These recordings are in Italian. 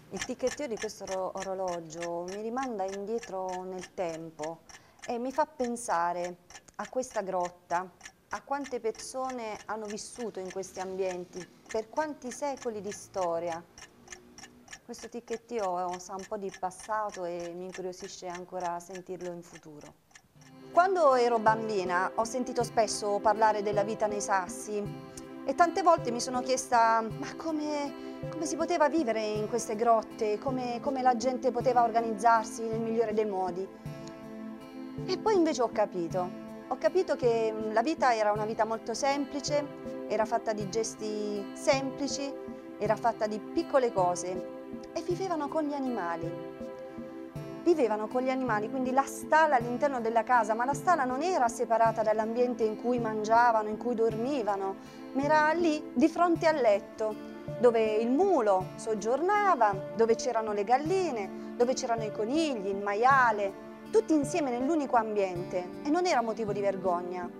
Il ticchettio di questo orologio mi rimanda indietro nel tempo e mi fa pensare a questa grotta, a quante persone hanno vissuto in questi ambienti, per quanti secoli di storia. Questo ticchettio sa un po' di passato e mi incuriosisce ancora sentirlo in futuro. Quando ero bambina ho sentito spesso parlare della vita nei sassi e tante volte mi sono chiesta ma come si poteva vivere in queste grotte, come la gente poteva organizzarsi nel migliore dei modi. E poi invece ho capito che la vita era una vita molto semplice, era fatta di gesti semplici, era fatta di piccole cose e vivevano con gli animali. Vivevano con gli animali, quindi la stalla all'interno della casa, ma la stalla non era separata dall'ambiente in cui mangiavano, in cui dormivano, ma era lì di fronte al letto, dove il mulo soggiornava, dove c'erano le galline, dove c'erano i conigli, il maiale, tutti insieme nell'unico ambiente e non era motivo di vergogna.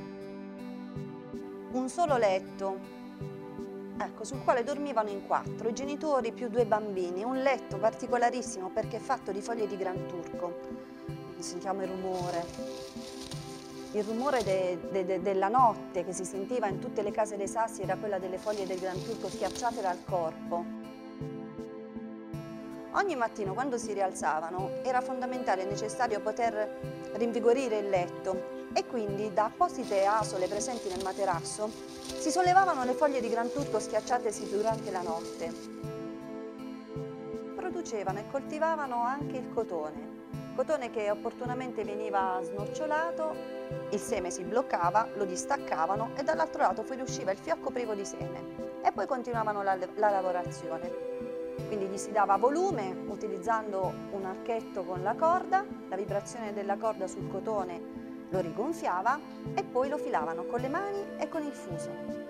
Un solo letto, ecco, sul quale dormivano in 4, i genitori più 2 bambini, un letto particolarissimo perché è fatto di foglie di granturco. Sentiamo il rumore della notte che si sentiva in tutte le case dei sassi era quella delle foglie del granturco schiacciate dal corpo. Ogni mattino quando si rialzavano era fondamentale e necessario poter rinvigorire il letto e quindi da apposite asole presenti nel materasso si sollevavano le foglie di granturco schiacciatesi durante la notte. Producevano e coltivavano anche il cotone che opportunamente veniva snocciolato, il seme si bloccava, lo distaccavano e dall'altro lato fuoriusciva il fiocco privo di seme e poi continuavano la lavorazione. Quindi gli si dava volume utilizzando un archetto con la corda, la vibrazione della corda sul cotone lo rigonfiava e poi lo filavano con le mani e con il fuso.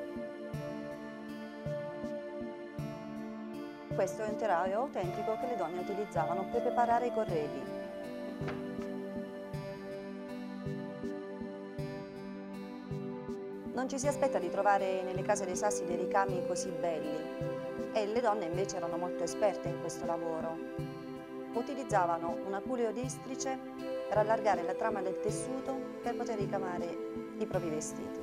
Questo è un telaio autentico che le donne utilizzavano per preparare i corredi. Non ci si aspetta di trovare nelle case dei sassi dei ricami così belli e le donne invece erano molto esperte in questo lavoro. Utilizzavano un aculeo di istrice per allargare la trama del tessuto per poter ricamare i propri vestiti.